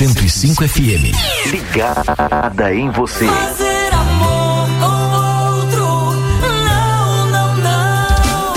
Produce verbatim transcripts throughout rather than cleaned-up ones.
cento e cinco F M. Ligada em você. Fazer amor com outro, não, não, não.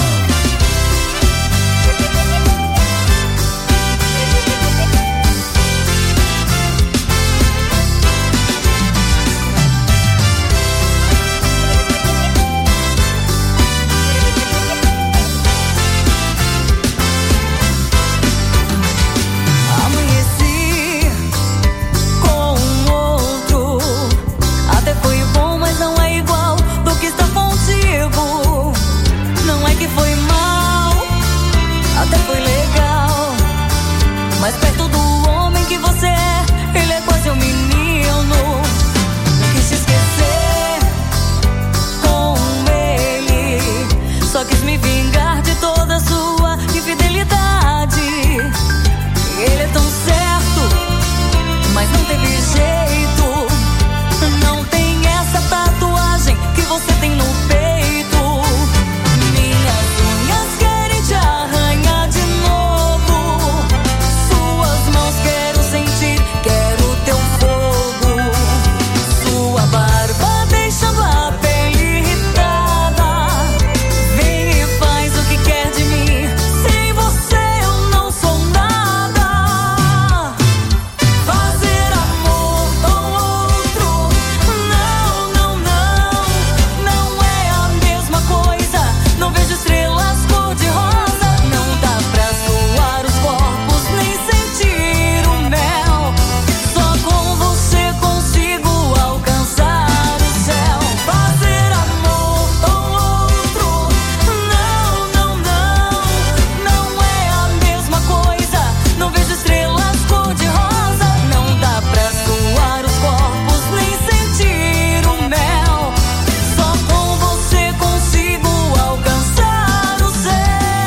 Amanheci com outro, até foi bom, mas não é igual do que está contigo. Não é que foi mal, até foi legal, mas perto do homem que você é, ele é quase um menino. Não quis te esquecer com ele, só quis me vingar de toda a sua infidelidade. Ele é tão certo, mas não teve jeito. Não tem essa tatuagem que você tem no peito. Minhas unhas querem te arranhar de novo. Suas mãos quero sentir, quero teu fogo. Sua barba deixando a pele irritada. Vem e faz o que quer de mim. Sem você eu não sou nada. Fazer amor com outro, não, não, não. Não é a mesma coisa. Não vejo estrelas cor-de-rosa. Não dá pra suar os corpos nem sentir o mel. Só com você consigo alcançar o céu. Fazer amor com outro, não, não, não. Não é a mesma coisa. Não vejo estrelas cor-de-rosa. Não dá pra suar os corpos nem sentir o mel. Só com você consigo alcançar o céu.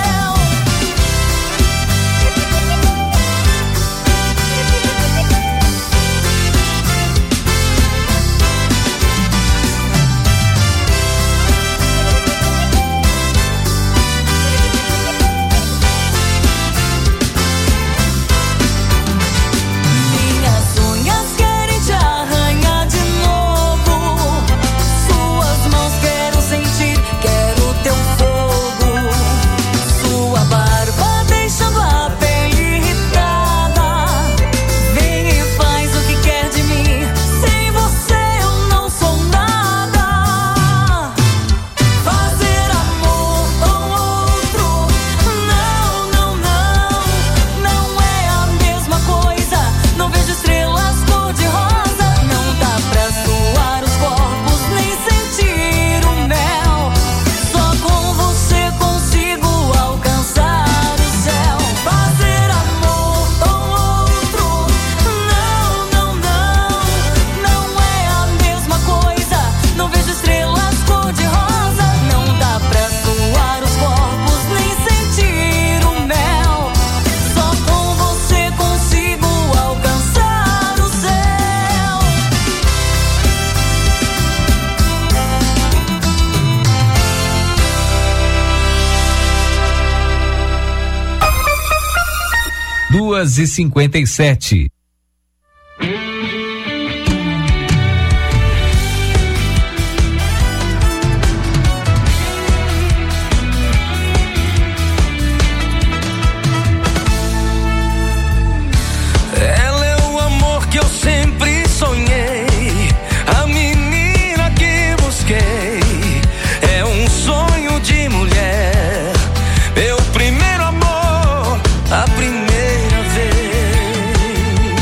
Minhas unhas querem te arranhar de novo. Suas mãos quero sentir, quero teu fogo. Sua barba deixando a pele irritada. Vem e faz o que quer de mim. Sem você eu não sou nada. Fazer amor com outro, não, não, não. Não é a mesma coisa. Não vejo estrelas cor-de-rosa. Não dá pra suar os corpos nem sentir o mel. Só com você consigo alcançar o céu. Fazer amor com outro, não, não, não. Não é a mesma coisa. Não vejo estrelas cor-de-rosa. Não dá pra suar os corpos nem sentir o mel. Só com você consigo alcançar o céu. Duas e cinquenta e sete. Ela é o amor que eu sempre sonhei, a menina que busquei. É um sonho de mulher, meu primeiro amor, a primeira vez.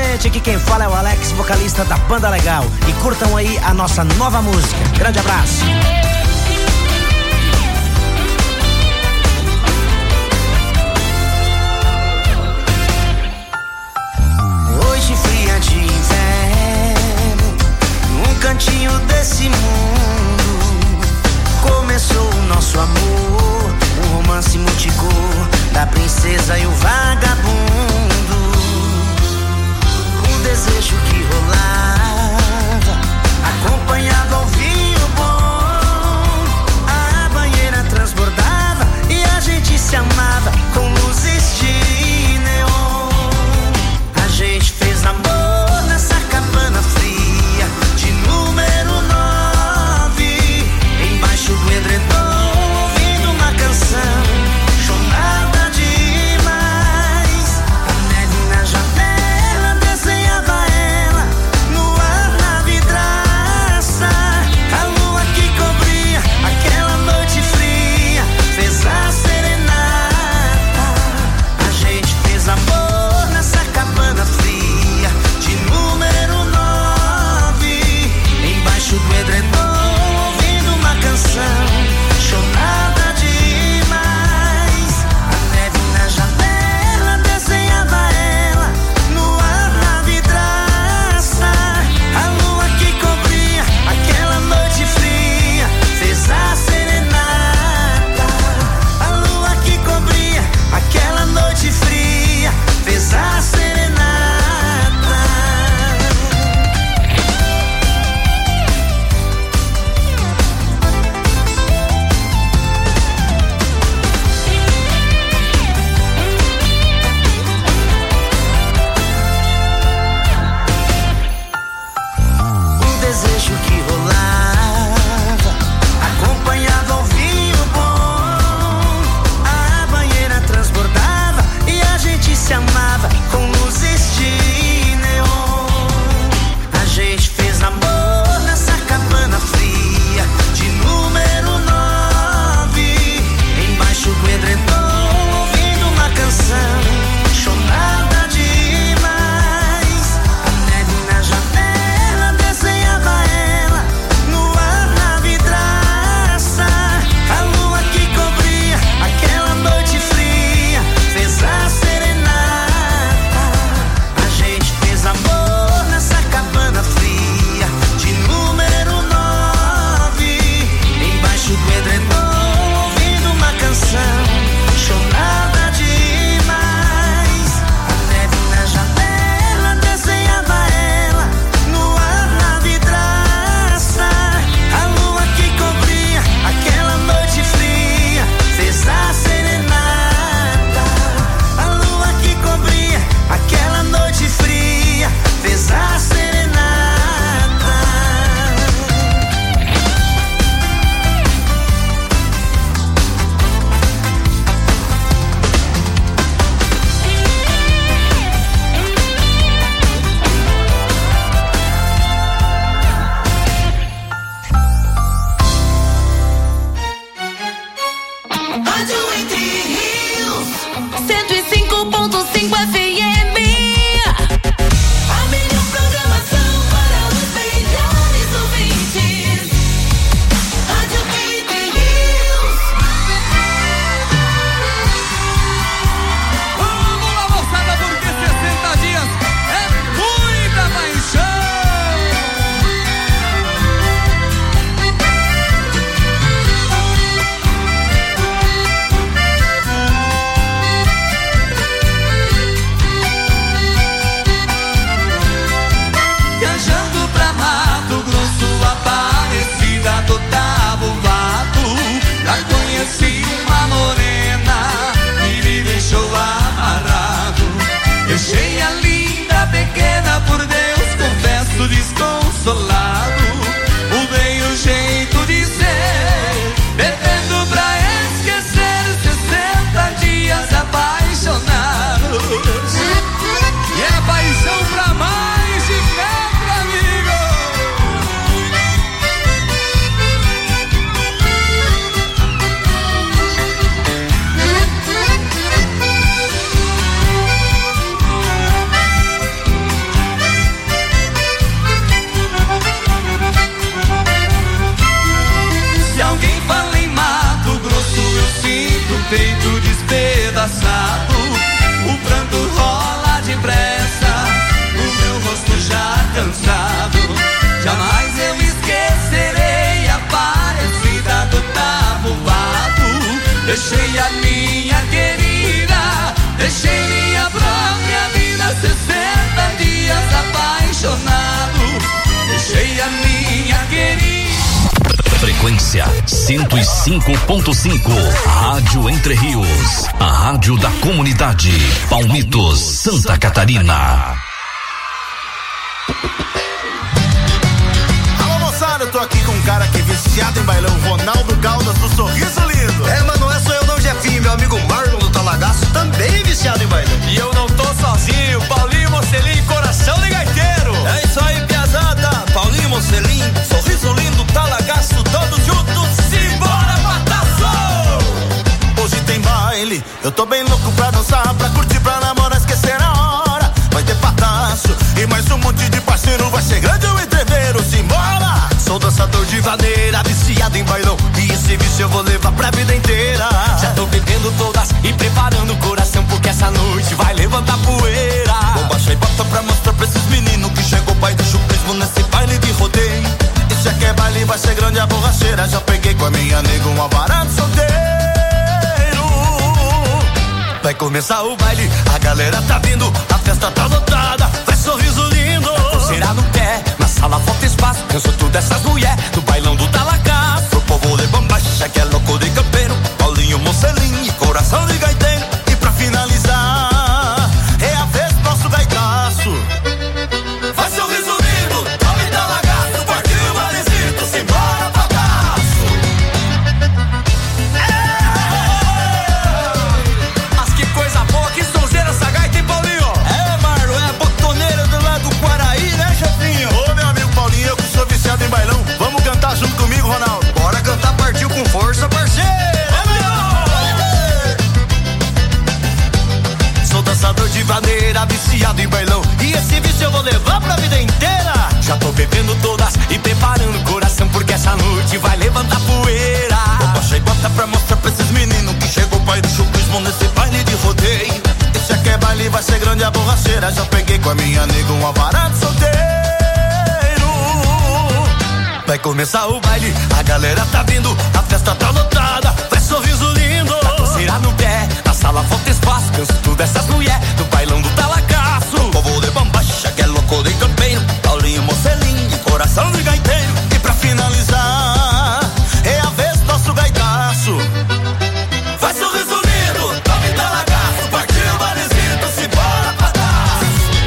gente, aqui quem fala é o Alex, vocalista da Banda Legal. E curtam aí a nossa nova música. Grande abraço. Hoje fria de inverno, num cantinho desse mundo, começou o nosso amor, um romance multicor da princesa e o vagabundo. Um desejo que rolava, acompanhado ao vinho bom. Frequência cento e cinco ponto cinco. Rádio Entre Rios. A rádio da comunidade. Palmitos, Santa Catarina. Alô, moçada, eu tô aqui com um cara que é viciado em bailão, Ronaldo Caldas do Sorriso Lindo. É, mas não é só eu não, Jefinho, meu amigo Marlon do Talagaço também viciado em bailão. E eu não tô sozinho, Paulinho Mocelin, coração de gaiteiro. É isso aí, piazada, Paulinho Mocelin, Sorriso Lindo, Talagaço, todos juntos, simbora, Bataço! Hoje tem baile, eu tô bem louco pra dançar, pra curtir, pra namorar, esquecer a hora. Vai ter pataço e mais um monte de parceiro, vai ser grande o entreveiro, simbora! Sou dançador de vaneira, viciado em bailão, e esse vício eu vou levar pra vida inteira. Já tô bebendo todas e preparando o coração, porque essa noite vai levantar poeira. Vou baixar e bota pra mostrar pra esses meninos que chegou o pai do chupismo nesse baile de rodeio. Isso aqui é baile, vai ser grande a borracheira, já peguei com a minha nega um alvarado solteiro. Vai começar o baile, a galera tá vindo, a festa tá lotada, vai Sorriso Lindo. Pulseira no pé, na sala falta espaço, canso tudo essas mulher, do bailão do Talagaço. Pro povo de bombacha, que é louco de campeiro, Paulinho Mocelin e coração de gaiteiro. E pra finalizar, é a vez do nosso gaitaço. Vai Sorriso Lindo, tome Talagaço, partiu o Valecito, simbora, Bataço. Mas que coisa boa, que sonzeira essa gaita, hein, Paulinho? É, Marlon, é a botoneira do lado do Quaraí, né, chefinho? Ô, meu amigo Paulinho, eu que sou viciado em bailão, vamos cantar junto comigo, Ronaldo? Bora cantar, partiu com força, parceiro. Sou dançador de vaneira, viciado em bailão, E esse vício eu vou levar pra vida inteira. Já tô bebendo todas e preparando o coração, porque essa noite vai levantar poeira. vou baixar e bota pra mostrar pra esses meninos que chegou o pai do chupismo nesse baile de rodeio. Esse aqui é baile, vai ser grande a borracheira, já peguei com a minha nega um alvarado solteiro. Vai começar o baile, a galera tá vindo, a festa tá lotada, vai Sorriso Lindo. Pulseira no pé, na sala falta espaço, canso tudo essas mulher, do bailão do Talagaço. O povo de bombacha, que é louco de campeiro, Paulinho Mocelin e coração de gaiteiro. E pra finalizar, é a vez do nosso gaitaço. Vai Sorriso Lindo, tome Talagaço, partiu o Valecito, simbora, Bataço.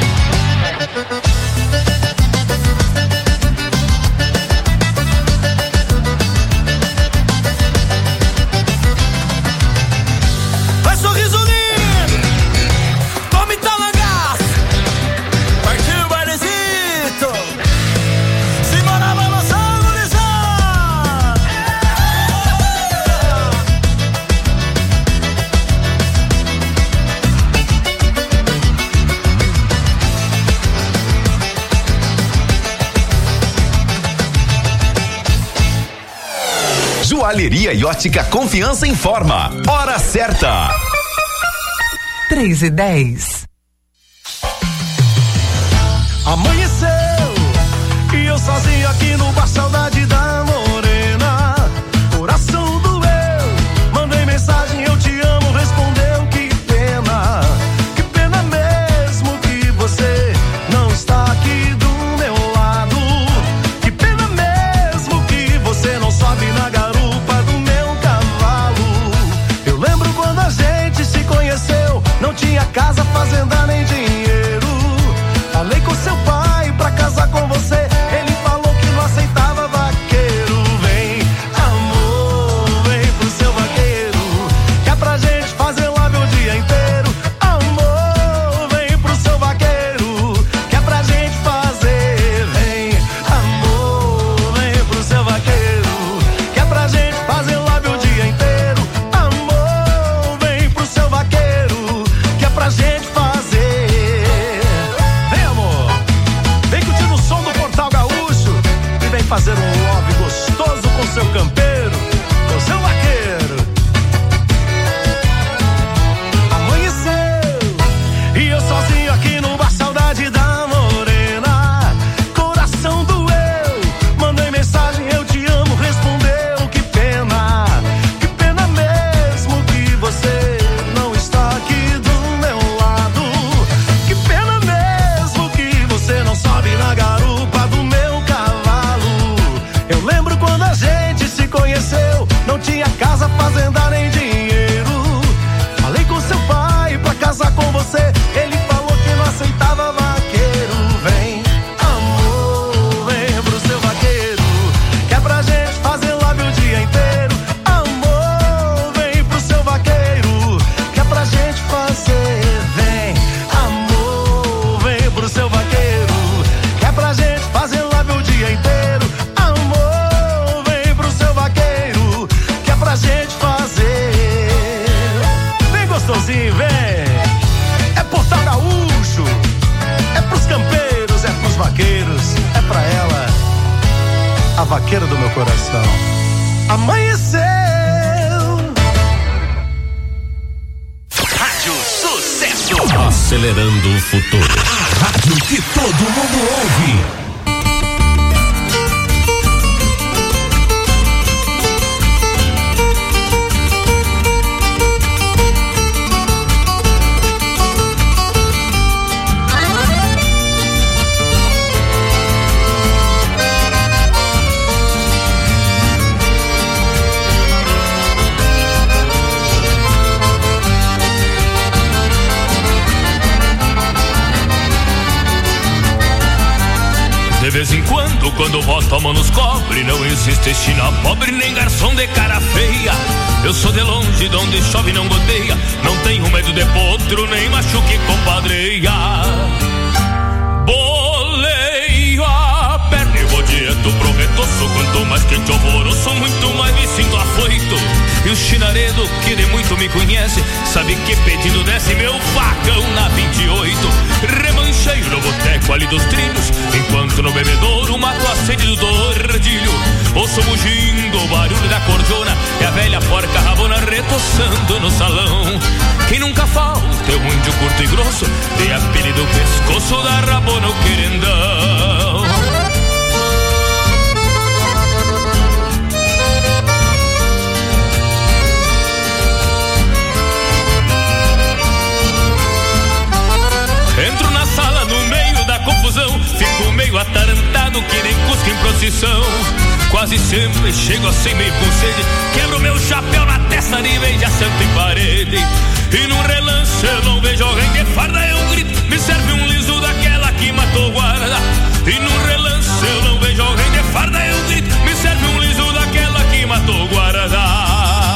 Vai Sorriso Lindo, tome Talagaço, partiu o Valecito, simbora, balançando, gurizada. Joalheria e ótica Confiança informa. Hora certa. três e dez. Amanheceu e eu sozinho aqui no bar, saudade da morena. Coração doeu, mandei mensagem, eu te amo, respondeu, que pena. Que pena mesmo que você não está aqui do meu lado. Que pena mesmo que você não sobe na garupa do meu cavalo. Eu lembro quando a gente se conheceu, não tinha casa, fazenda nem dinheiro. Falei com seu pai pra casar com você, ele falou que não aceitava vaqueiro. Vem, amor, vem pro seu vaqueiro, que é pra gente fazer love o dia inteiro. Amor, vem pro seu vaqueiro, que é pra gente fazer. Vem, amor, vem pro seu vaqueiro, que é pra gente fazer love o dia inteiro. Amor, vem pro seu vaqueiro, que é pra gente fazer. Fazer um love gostoso com seu campeiro, com seu vaqueiro. Amanheceu e eu sozinho aqui no bar, saudade da morena. Coração doeu, mandei mensagem, eu te amo, respondeu, que pena. Que pena mesmo que você não está aqui do meu lado. Que pena mesmo que você não sobe na garupa do meu cavalo. dia inteiro. Amor, vem pro seu vaqueiro, que é pra gente fazer. Vem gostosinho, vem. É Portal Gaúcho, é pros campeiros, é pros vaqueiros, é pra ela, a vaqueira do meu coração. Amanheceu. Rádio Sucesso. Acelerando o futuro. A rádio que todo mundo ouve. De vez em quando, quando boto a mão nos cobre, não existe esquina pobre nem garçom de cara feia. Eu sou de longe, de onde chove não goteia, não tenho medo de potro, nem machuque compadreia. Boleio a perna e vou direto pro retoço, quanto mais quente o alvoroço, muito mais me sinto afoito. E o chinaredo, que de muito me conhece, sabe que pedindo desce meu facão na vinte e oito. Remancheio no boteco ali dos trilhos, enquanto no bebedouro mato a sede do tordilho. Ouço mugindo o barulho da cordona e a velha porca rabona retoçando no salão. Quem nunca falta é um índio curto e grosso, de apelido pescoço da rabona o querendão. Entro na sala no meio da confusão, fico meio atarantado que nem cusco em procissão. Quase sempre chego assim meio com sede, quebro meu chapéu na testa de vez de assento em parede. E num relance eu não vejo alguém de farda, eu grito, me serve um liso daquela que matou guarda. E num relance eu não vejo alguém de farda, eu grito, me serve um liso daquela que matou guarda.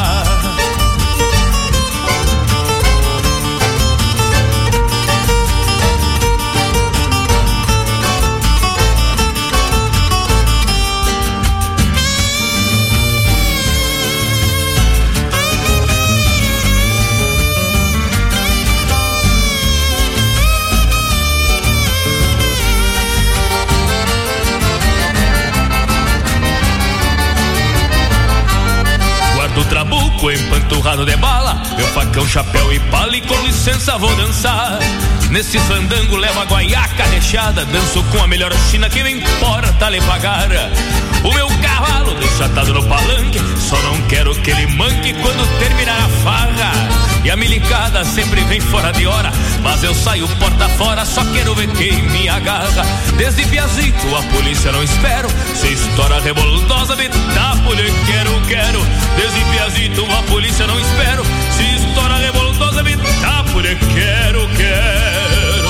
Do trabuco empanturrado de bala, meu facão, chapéu e pala, e com licença vou dançar. Nesse fandango levo a guaiaca recheada, danço com a melhor china que me importa lhe pagar. O meu cavalo deixa atado no palanque, só não quero que ele manque quando terminar a farra. E a milicada sempre vem fora de hora, mas eu saio porta fora, só quero ver quem me agarra. Desde piazito a polícia não espero, se estoura reboldosa me tapo, lhe quero, quero. Desde piazito a polícia não espero, se estoura reboldosa me tapo, lhe quero, quero.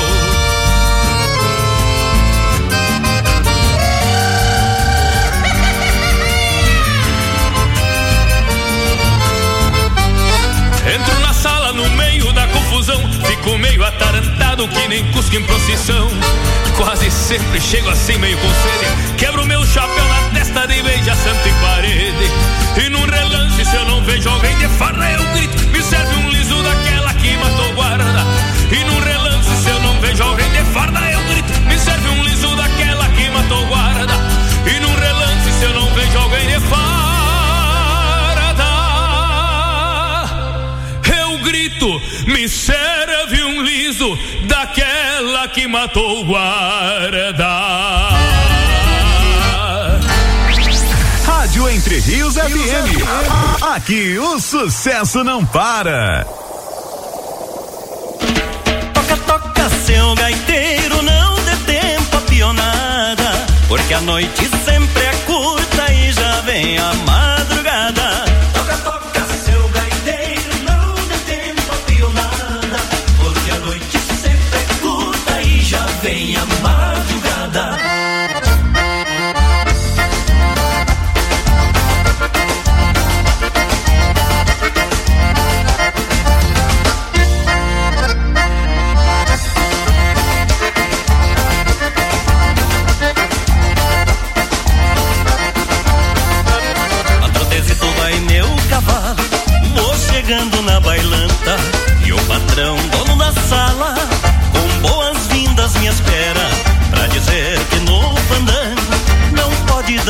Entro na sala no meio da confusão, fico meio atarantado que nem cusco em procissão. Quase sempre chego assim meio com sede, quebro meu chapéu na testa de vez de assento em parede. E num relance se eu não vejo alguém de farda eu grito, me serve um liso daquela que matou guarda. E num relance se eu não vejo alguém de farda eu grito, me serve um liso daquela que matou guarda. E num relance se eu não vejo alguém de farda grito, me serve um liso daquela que matou o guarda. Rádio Entre Rios F M. Aqui o sucesso não para. Toca, toca, seu gaiteiro, não dê tempo a pionada, porque a noite sempre é curta e já vem a madrugada. Toca, toca, seu gaiteiro, não dê tempo a pionada, porque a noite sempre é curta e já vem a madrugada.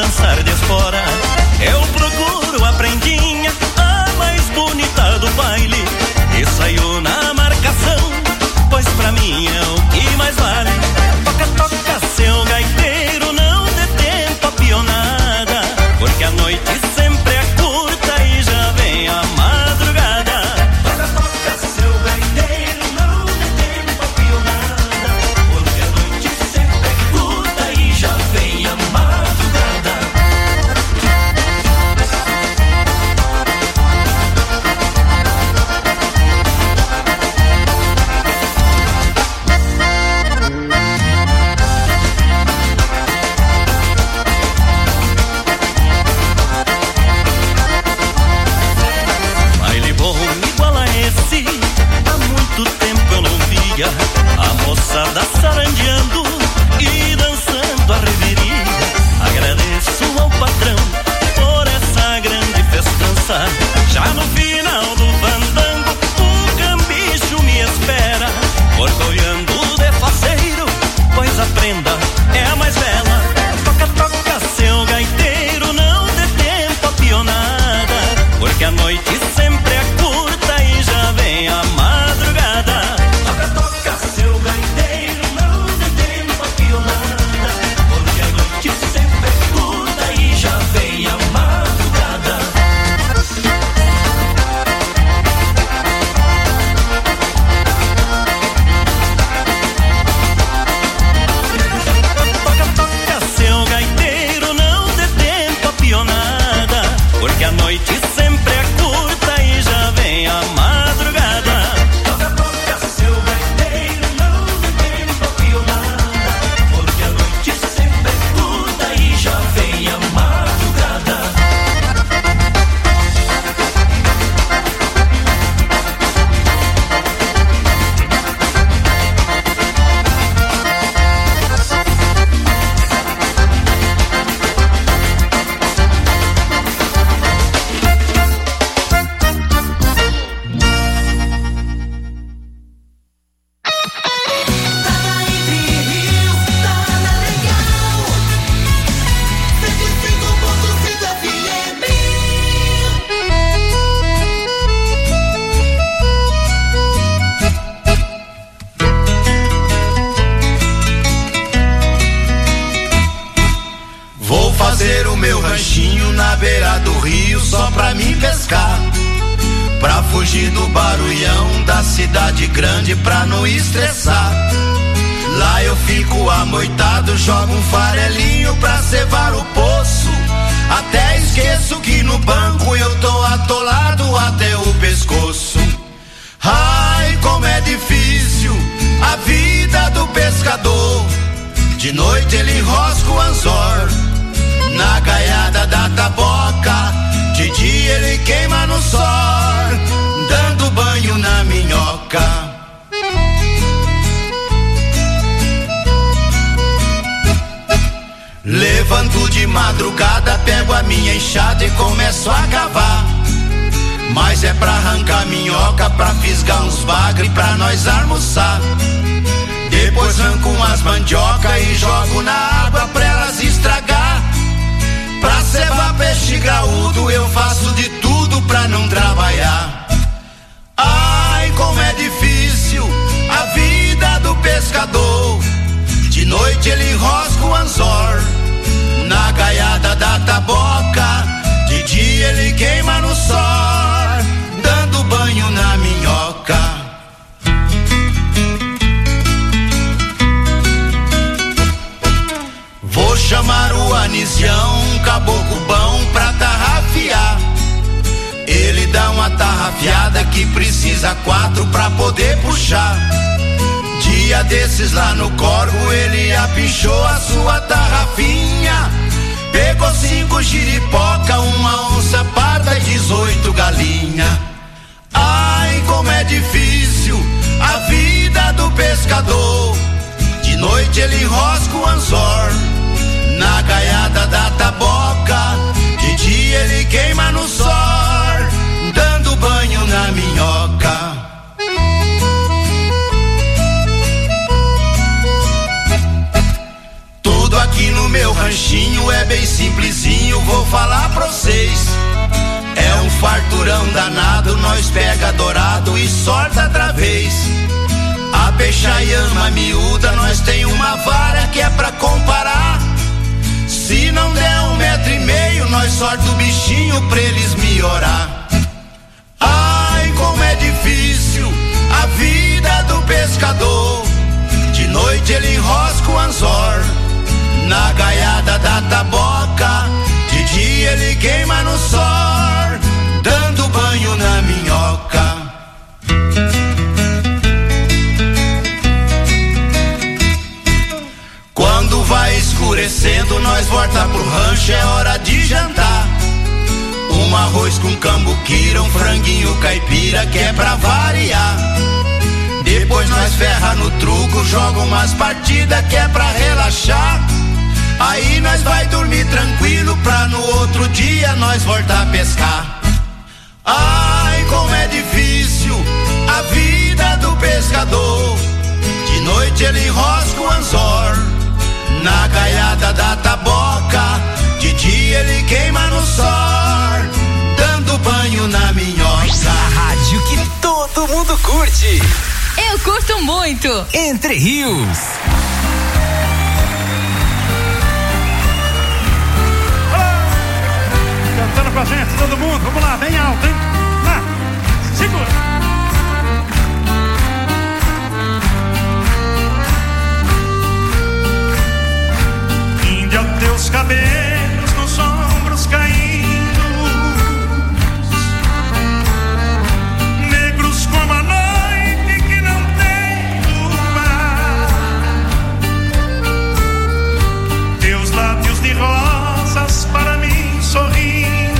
dançar de espora. Eu procuro a prendinha, a mais bonita do baile, e saio na marcação, pois pra mim é o que mais vale. Toca, toca, seu gaiteiro, não dê tempo a pionada, porque a noite sempre é curta e já vem a madrugada. Toca, toca, seu gaiteiro, não dê tempo a pionada, porque a noite sempre é curta e já vem a madrugada. A moçada sarandeando e dançando a reveria. Agradeço ao patrão por essa grande festança. Já no final do fandango o cambicho me espera, orgulhando de faceiro, pois a prenda é a mais bela. Toca, toca, seu gaiteiro, não dê tempo a pionada, porque a noite sempre é curta e já vem a madrugada. Porque a noite sempre é curta e já vem a madrugada. Toca, toca, seu gaiteiro, não dê tempo a pionada, porque a noite sempre é curta e já vem a madrugada. Fazer o meu ranchinho na beira do rio só pra mim pescar, pra fugir do barulhão da cidade grande, pra não estressar. Lá eu fico amoitado, jogo um farelinho pra cevar o poço, até esqueço que no banco eu tô atolado até o pescoço. Ai, como é difícil a vida do pescador, de noite ele enrosca o anzor na gaiada da taboca, de dia ele queima no sol, dando banho na minhoca. Levanto de madrugada, pego a minha enxada e começo a cavar, mas é pra arrancar minhoca, pra fisgar uns bagre pra nós almoçar. Depois arranco umas mandioca e jogo na água pra elas estragar. Pra cevar peixe graúdo eu faço de tudo pra não trabalhar. Ai, como é difícil a vida do pescador, de noite ele enrosca o anzor na gaiada da taboca, de dia ele queima no sol, dando banho na minhoca. Vou chamar o Anisião, um caboclo bom pra tarrafiar. Ele dá uma tarrafiada que precisa quatro pra poder puxar. Dia desses lá no Corvo ele apinchou a sua tarrafinha, pegou cinco giripoca, uma onça parda e dezoito galinha. Ai, como é difícil a vida do pescador, de noite ele enrosca o anzor na gaiada da taboca, de dia ele queima no sol, dando banho na minhoca. Tudo aqui no meu ranchinho é bem simplesinho, vou falar pra vocês. É um farturão danado, nós pega dourado e sorta outra vez. A peixaiama miúda, nós tem uma vara que é pra comparar. Se não der um metro e meio, nós sorta o bichinho pra eles melhorar. Ai, como é difícil a vida do pescador. De noite ele enrosca o anzor na gaiada da taboca. De dia ele queima no sol, dando banho na minhoca. Quando vai escurecendo, nós volta pro rancho, é hora de jantar. Um arroz com cambuquira, um franguinho caipira, que é pra variar. Depois nós ferra no truco, joga umas partidas, que é pra relaxar. Aí nós vai dormir tranquilo, pra no outro dia nós voltar a pescar. Ai, como é difícil a vida do pescador. De noite ele enrosca o anzor na gaiada da taboca. De dia ele queima no sol, dando banho na minhoca. A rádio que todo mundo curte. Eu curto muito. Entre Rios. Cantando com a gente, todo mundo, vamos lá, bem alto, hein? Lá, segura. Índia, teus cabelos nos ombros caídos, negros como a noite que não tem lua. Teus lábios de rosas para mim sorrindo,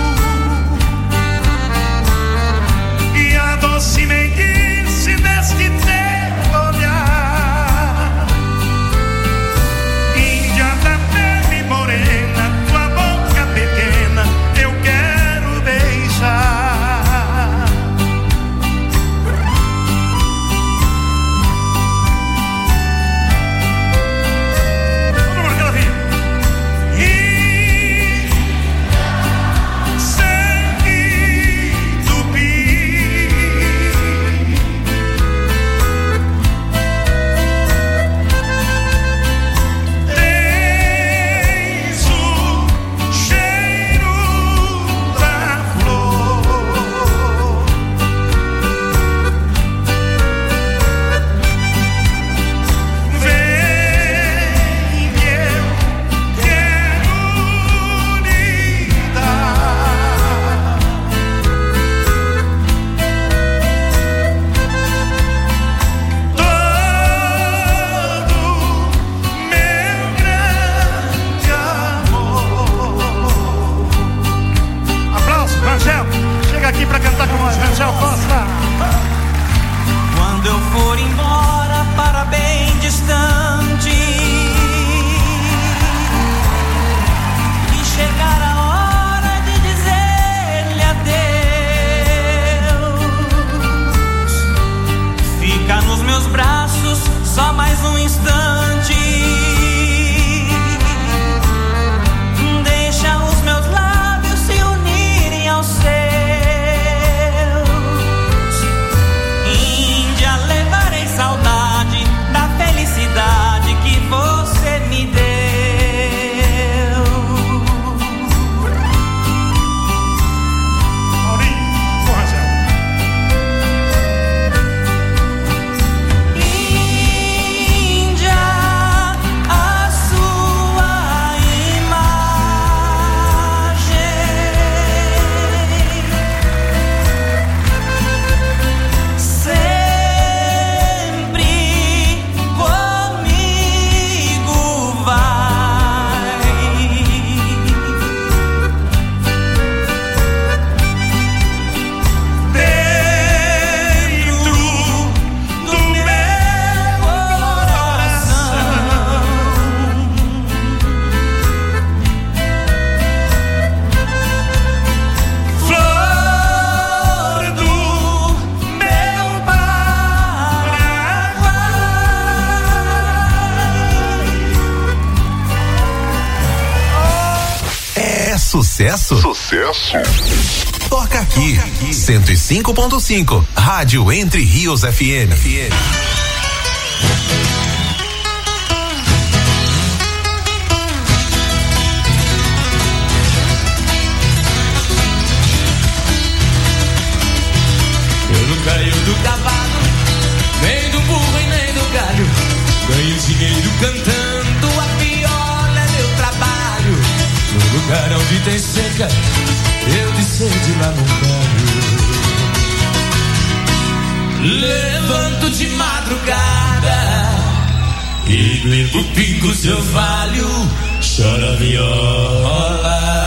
e a doce meiguice deste teu olhar. Índia da pele morena, sucesso? Sucesso. Toca aqui, cento e cinco ponto cinco, Rádio Entre Rios F M. Eu não caio do cavalo, nem do burro e nem do galho. Ganho dinheiro cantando, a viola é meu trabalho. No lugar onde tem seca, eu de sede lá não paro. Levanto de madrugada e bebo pingo seu valho, chora a viola.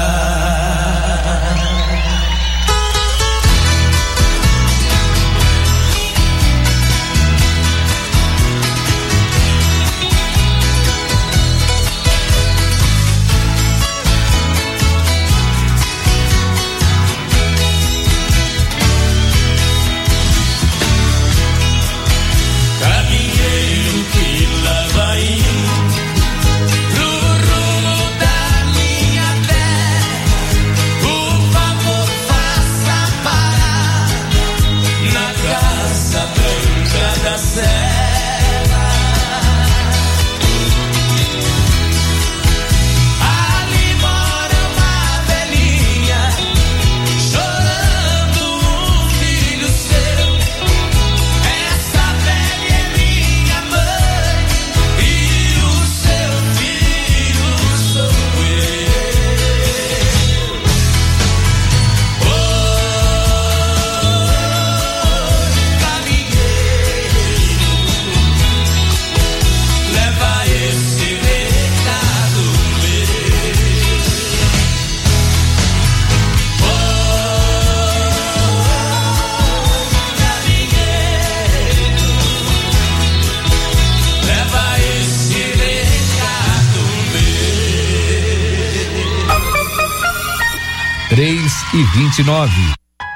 três e vinte e nove.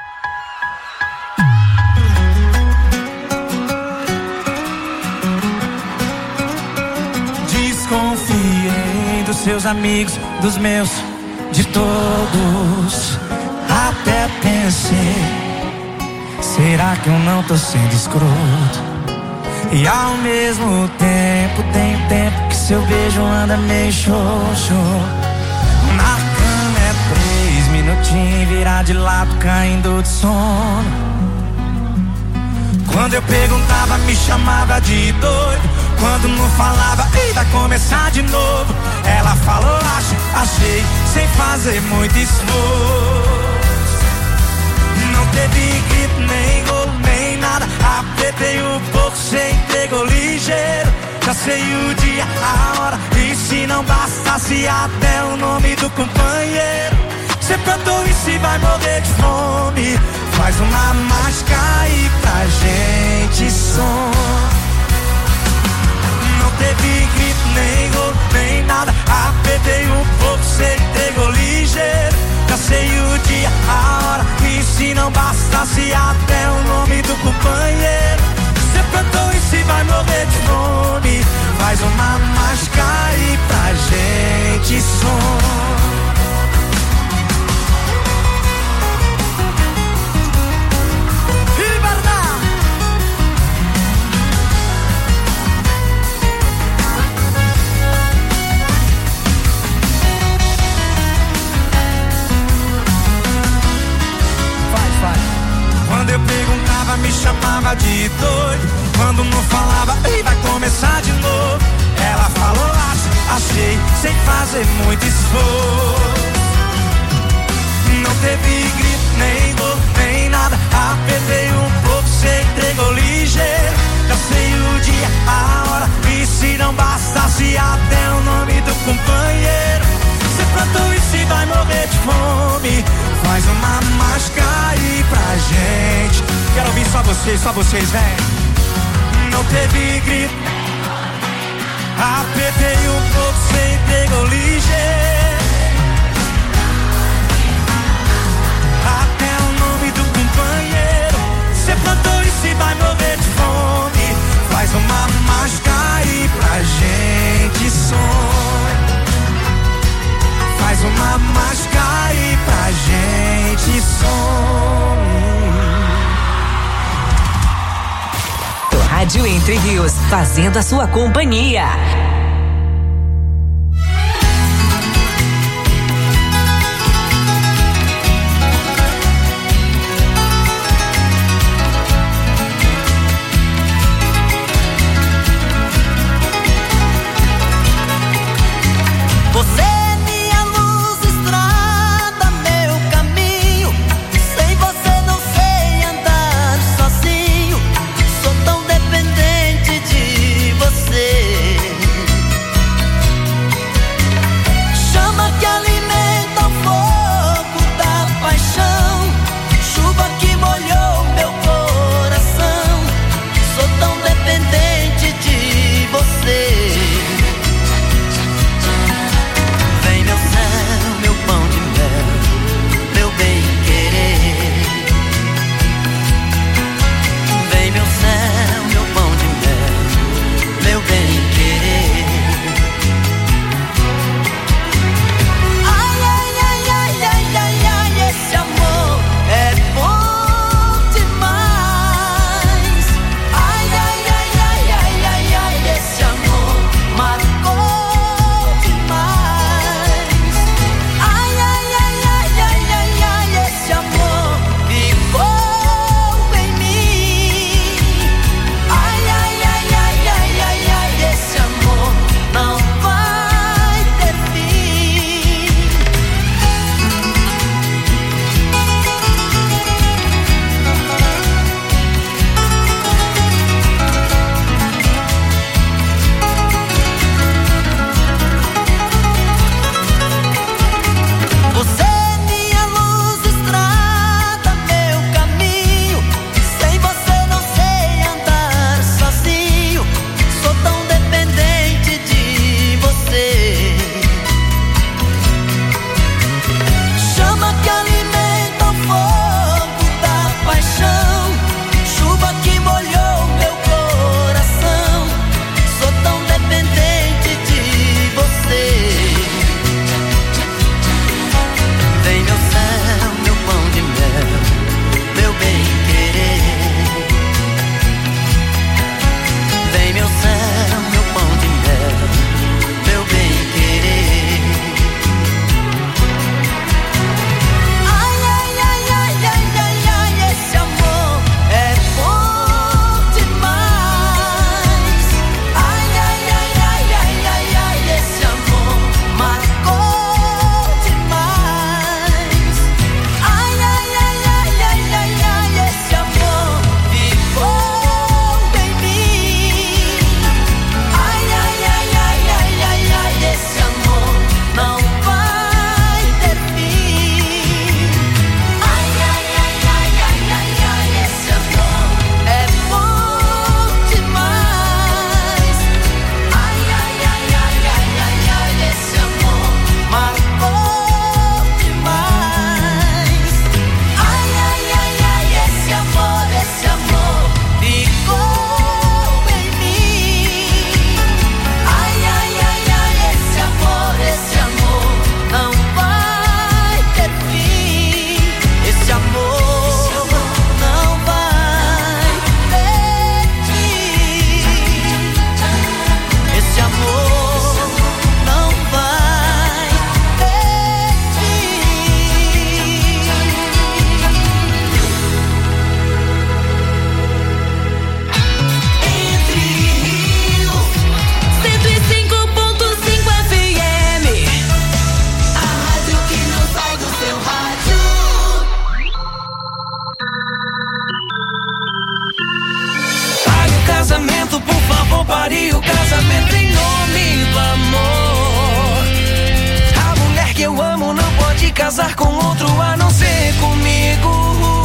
Desconfiei dos seus amigos, dos meus, de todos. Até pensei, será que eu não tô sendo escroto? E ao mesmo tempo, tem tempo que seu beijo anda meio xoxo. Na cama é três minutinhos, virar de lado, caindo de sono. Quando eu perguntava, me chamava de doido. Quando não falava, ei, vai começar de novo. Ela falou, acho, achei, sem fazer muito esforço. Não teve grito, nem golo, nem nada. Apertei um pouco, cê entregou ligeiro. Já sei o dia, a hora, e se não bastasse até o nome do companheiro. Cê plantou e se vai morrer de fome. Faz uma mágica aí pra gente som. Não teve grito, nem gol, nem nada. Apertei um pouco, cê entregou ligeiro. Já sei o dia, a hora, e se não bastasse até o nome do companheiro. Cê plantou e se vai morrer de fome. Faz uma mágica aí pra gente som. Quando eu perguntava, me chamava de doido. Quando não falava, ei, vai começar de novo. Ela falou, acho, achei, sem fazer muito esforço. Não teve grito, nem gol, nem nada. Apertei um pouco, cê entregou ligeiro. Já sei o dia, a hora, e se não bastasse até o nome do companheiro. Cê plantou e se vai morrer de fome. Faz uma mágica aí pra gente. Quero ouvir só vocês, só vocês, vem. Não teve grito. Apertei um pouco, cê entregou ligeiro. Até o nome do companheiro. Cê plantou e se vai morrer de fome. Faz uma mágica aí pra gente sonhar. Faz uma mágica Entre Rios, fazendo a sua companhia. Você é minha luz, estrada, meu caminho. Sem você não sei andar sozinho. Sou tão dependente de você. Chama que alimenta o fogo da paixão. Chuva que molhou meu coração. Sou tão dependente de você. Pare o casamento em nome do amor. A mulher que eu amo não pode casar com outro a não ser comigo.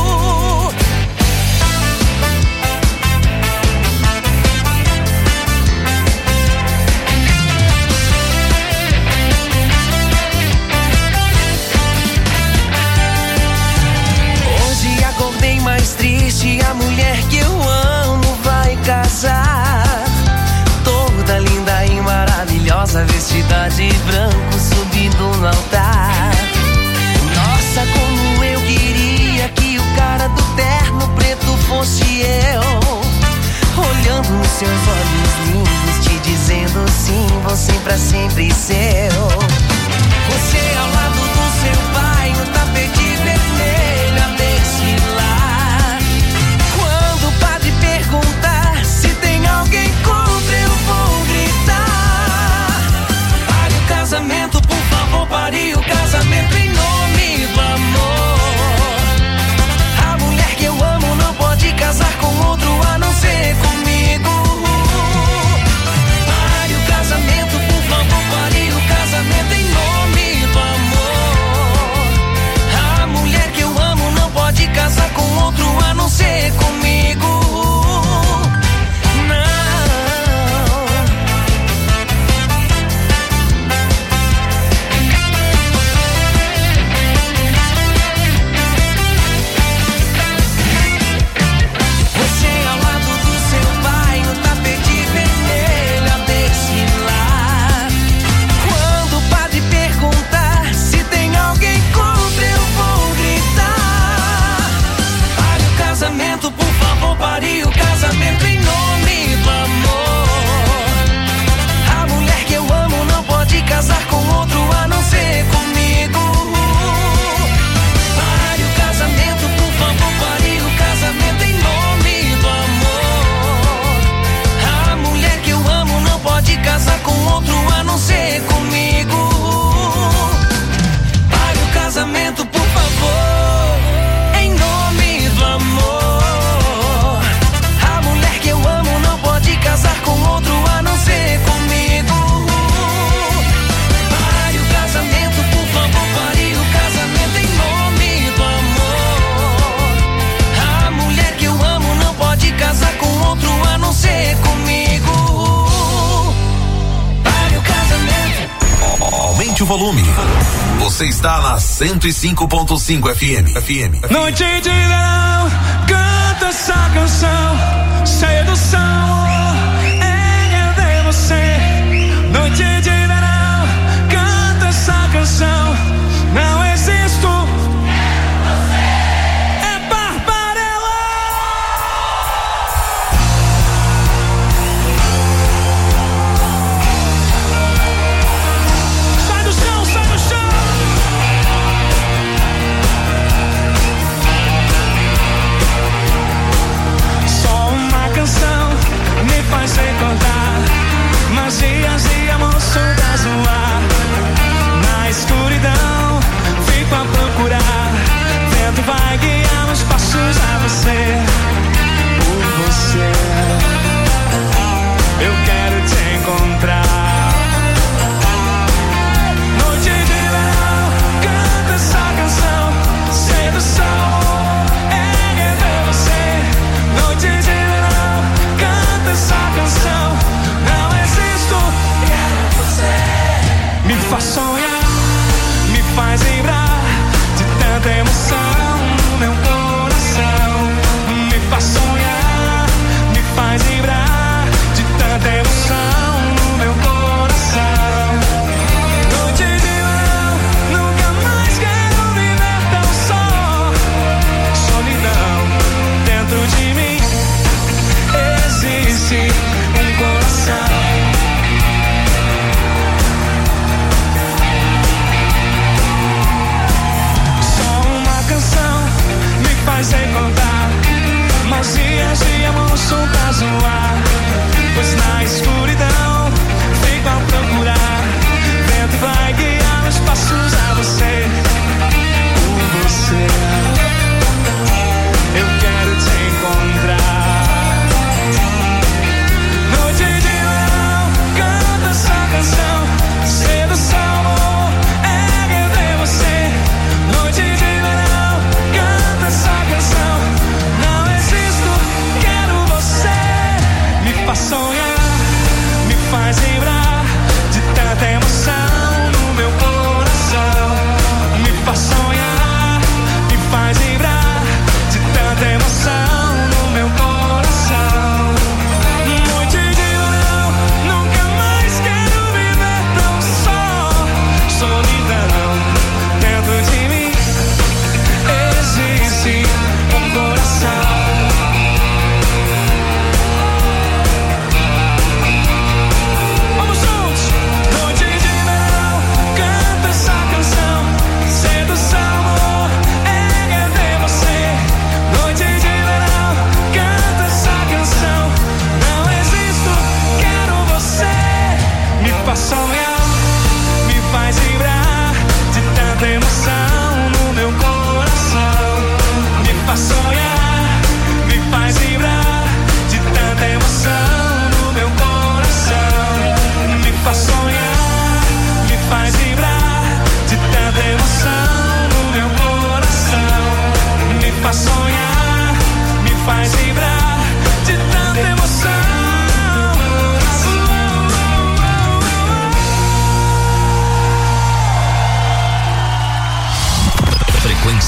Hoje acordei mais triste, a mulher que eu amo vai casar. Toda linda e maravilhosa, vestida de branco, subindo no altar. Nossa, como eu queria que o cara do terno preto fosse eu. Olhando os seus olhos lindos, te dizendo sim, você pra sempre seu. Você ao lado do seu pai, no tapete vermelho a desfilar. Quando o padre perguntar se tem alguém contra, eu vou gritar: pare o casamento, por favor, pare o casamento em nome do amor. A mulher que eu amo não pode casar com outro a não ser comigo. Pare o casamento, por favor, pare o casamento em nome do amor. A mulher que eu amo não pode casar com outro a não ser comigo. Por favor, pare o casamento em nome do amor. A mulher que eu amo não pode casar com outro a não ser comigo. Pare o casamento, por favor, pare o casamento em nome do amor. A mulher que eu amo não pode casar com outro a não ser comigo. Pare o casamento, por favor, em nome do amor. Casar com outro a não ser comigo. Pare o casamento, por favor, pare o casamento em nome do amor. A mulher que eu amo não pode casar com outro a não ser comigo. Pare o casamento. Aumente o volume. Você está na cento e cinco ponto cinco F M. F M. Noite de verão, canta essa canção, sedução. Noite de verão, canta essa canção. Não existo, é você, é Barbarella. Sai do chão, sai do chão. Só uma canção me faz recordar magias de amor soltas no ar. Na escuridão fico a procurar. Vento vai guiar os passos a você. Por você eu quero te encontrar. Noite de verão, canta essa canção, sedução. É ver você. Noite de verão, canta essa canção. Me faz sonhar, me faz lembrar de tanta emoção no meu coração. Me faz sonhar, me faz lembrar de tanta emoção no meu coração. Noite de verão, nunca mais quero viver tão só. Solidão dentro de mim, existe um coração. Canção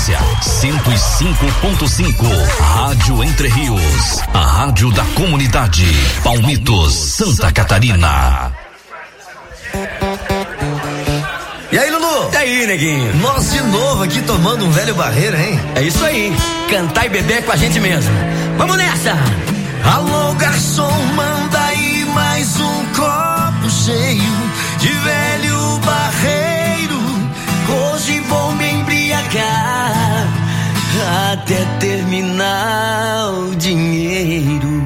Potência cento e cinco ponto cinco. Rádio Entre Rios. A rádio da comunidade. Palmitos, Santa Catarina. E aí, Lulu? E aí, neguinho? Nós de novo aqui tomando um velho barreiro, hein? É isso aí. Cantar e beber com a gente mesmo. Vamos nessa! Alô, garçom, manda aí mais um copo cheio de velho barreiro. Hoje vou me embriagar até terminar o dinheiro.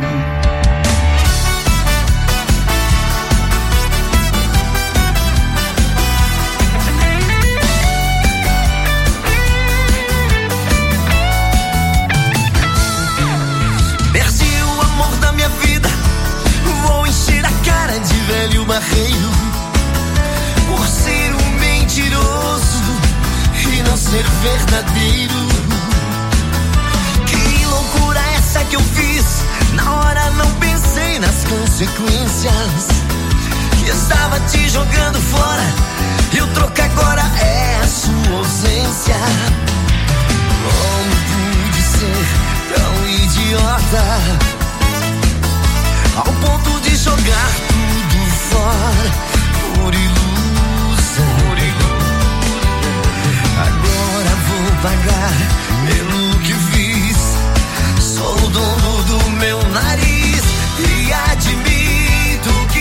Perdi o amor da minha vida, vou encher a cara de velho barreiro. Por ser um mentiroso e não ser verdadeiro. Que loucura essa que eu fiz, na hora não pensei nas consequências. Que estava te jogando fora e o troco agora é a sua ausência. Como pude ser tão idiota ao ponto de jogar tudo fora por ilusão. Agora vou pagar pelo que fiz. Sou o dono do meu nariz e admito que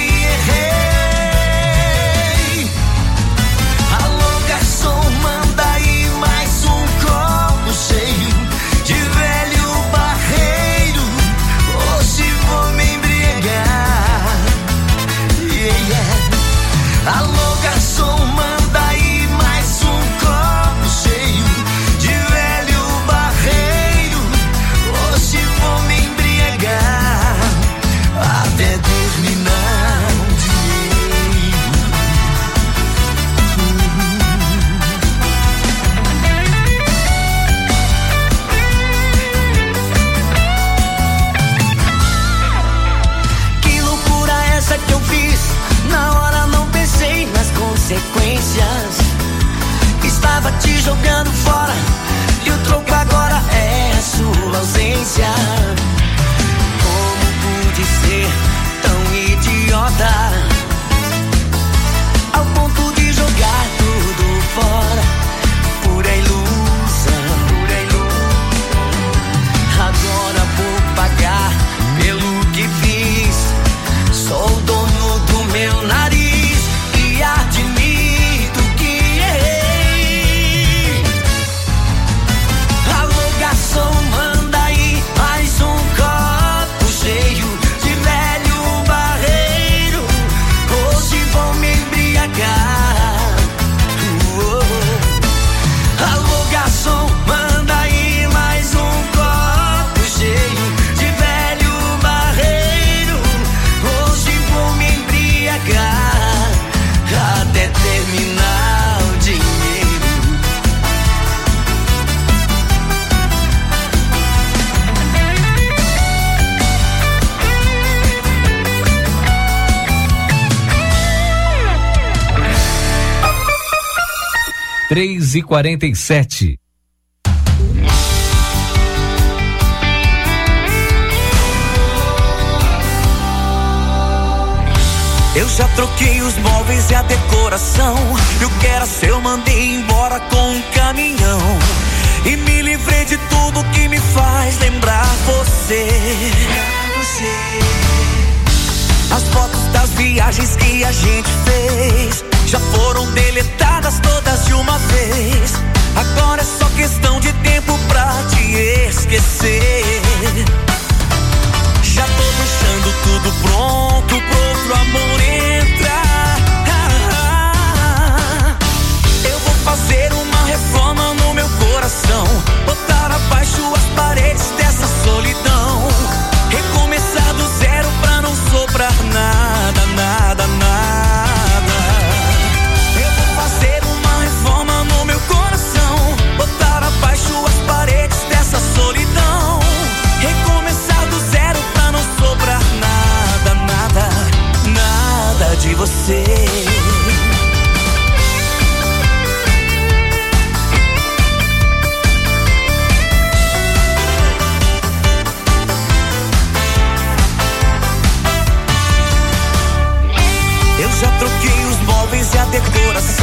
errei. Alô, garçom, manda aí mais um copo cheio de velho barreiro. Hoje vou me embriagar. Yeah, yeah. Alô, garçom, manda aí mais um copo cheio de velho barreiro. Hoje vou me embriagar até terminar o dinheiro. Que loucura essa que eu fiz, na hora não pensei nas consequências. Estava te jogando fora e o troco agora é a sua ausência. Como pude ser tão idiota ao ponto de jogar tudo fora por ilusão. Agora vou pagar pelo que fiz. Sou o dono do meu nariz e admito que errei. Alô, garçom, manda aí mais um copo cheio de velho barreiro. Hoje vou me embriagar. Uou. Alô, garçom, manda aí mais um copo cheio de velho barreiro. Hoje vou me embriagar até terminar o dinheiro. Três e quarenta e sete. Eu já troquei os móveis e a decoração. E o que era seu mandei embora com um caminhão. E me livrei de tudo que me faz lembrar você. As fotos das viagens que a gente fez já foram deletadas todas de uma vez. Agora é só questão de tempo pra te esquecer. Já tô deixando tudo pronto pro outro amor entrar. Eu vou fazer uma reforma no meu coração, botar abaixo as paredes dessa solidão, recomeçar do zero pra não sobrar nada, nada, nada. Eu vou fazer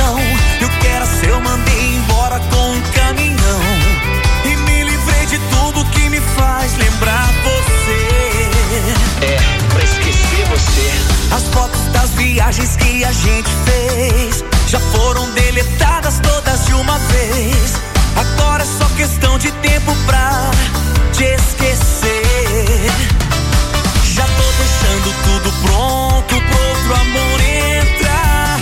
solidão. E o que era seu eu mandei embora com um caminhão. E me livrei de tudo que me faz lembrar você. É, pra esquecer você. As fotos das viagens que a gente fez já foram deletadas todas de uma vez. Agora é só questão de tempo pra te esquecer. Já tô deixando tudo pronto pro outro amor entrar.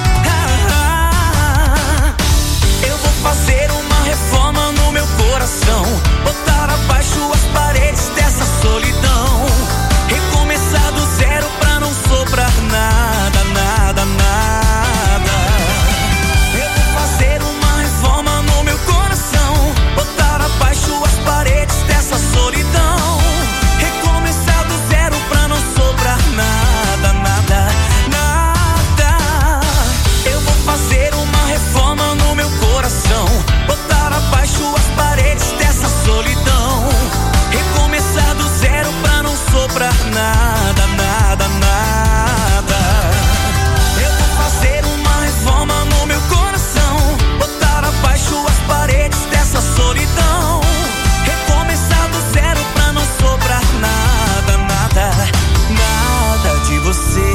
Eu vou fazer uma reforma no meu coração, botar abaixo as paredes dessa solidão, recomeçar do zero pra não sobrar nada, nada, nada. Eu vou fazer uma reforma no meu coração, botar abaixo as paredes dessa solidão, recomeçar do zero pra não sobrar nada, nada, nada. Eu vou fazer uma reforma no meu coração, botar abaixo as paredes dessa solidão, recomeçar do zero pra não sobrar nada, nada, nada. Eu vou fazer uma reforma no meu coração, botar abaixo as paredes dessa solidão, recomeçar do zero pra não sobrar nada, nada, nada de você.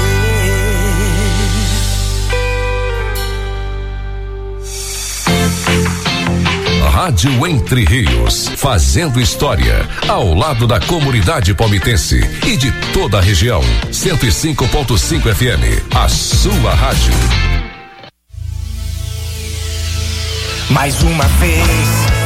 Rádio Entre Rios, fazendo história, ao lado da comunidade palmitense e de toda a região. cento e cinco ponto cinco F M, a sua rádio. Mais uma vez,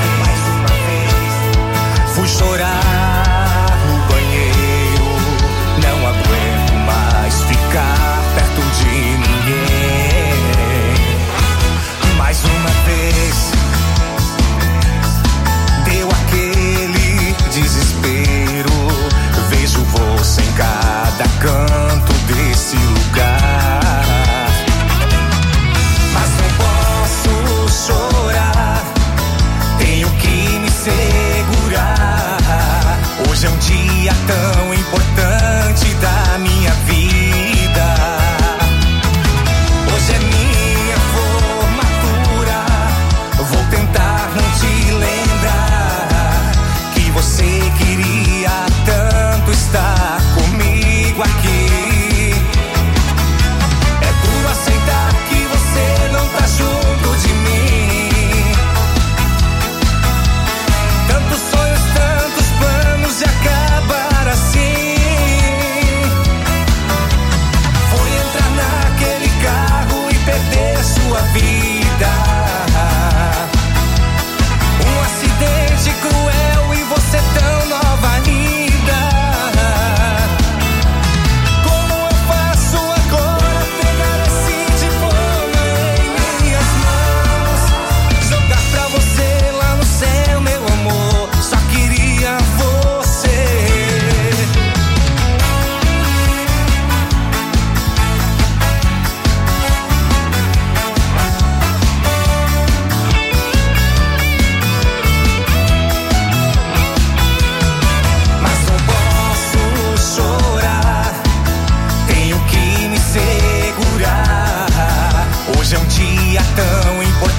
fui chorar no banheiro. Não aguento mais ficar perto de ninguém. Mais uma vez, deu aquele desespero. Vejo você em cada canto desse lugar. Mas não posso chorar, tenho que me segurar. Hoje é um dia tão importante da minha vida. Hoje é minha formatura, vou tentar não te lembrar que você queria tanto estar comigo aqui. É duro aceitar que você não tá junto de mim. Tantos sonhos, tantos planos de acabar assim. Foi entrar naquele carro e perder sua vida. Um acidente cruel e você tão nova ainda. Como eu faço agora pegar esse diploma em minhas mãos, jogar pra você lá no céu, meu amor, só queria você. Mas não posso chorar, tenho que me segurar. Hoje é um dia tão importante